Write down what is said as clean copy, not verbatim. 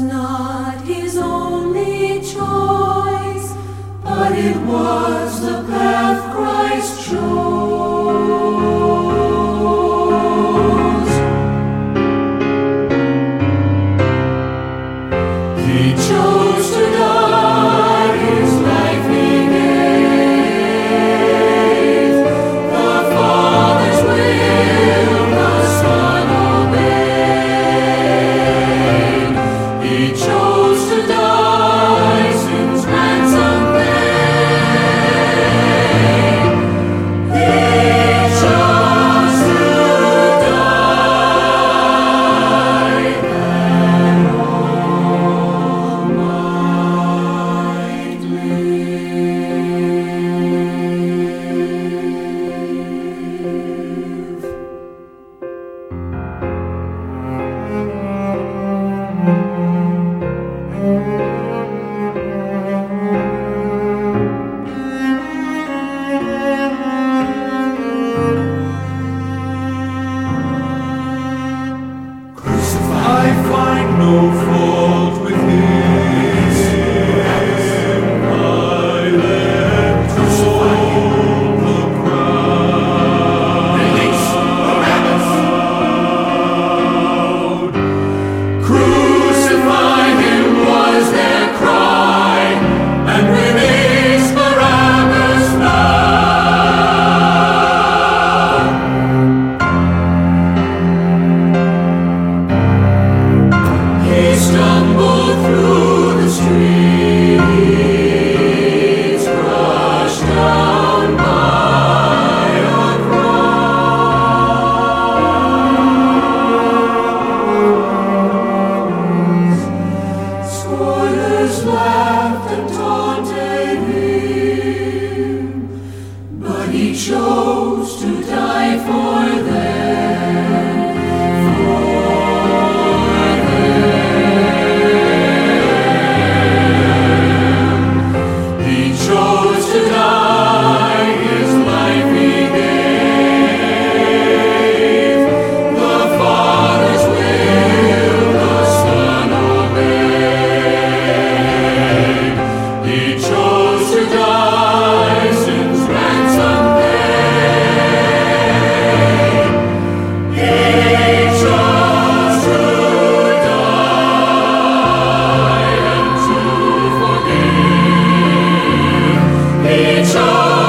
not his only choice, but it was the path Christ chose. He chose to die, his life he gave. The Father's will the Son obeyed. He chose to die, sin's ransom paid. He chose to die that all might live. I find no fault with him. I let go the crowd. Release Barabbas. Crucify him was their cry, and release Barabbas now. He stumbled through the streets, crushed down by a cross. Scorners laughed and taunted him, but he chose to die for them. He chose to die, his life he gave. The Father's will the Son obeyed. He chose to die, sin's ransom paid. He chose to die and to forgive. He chose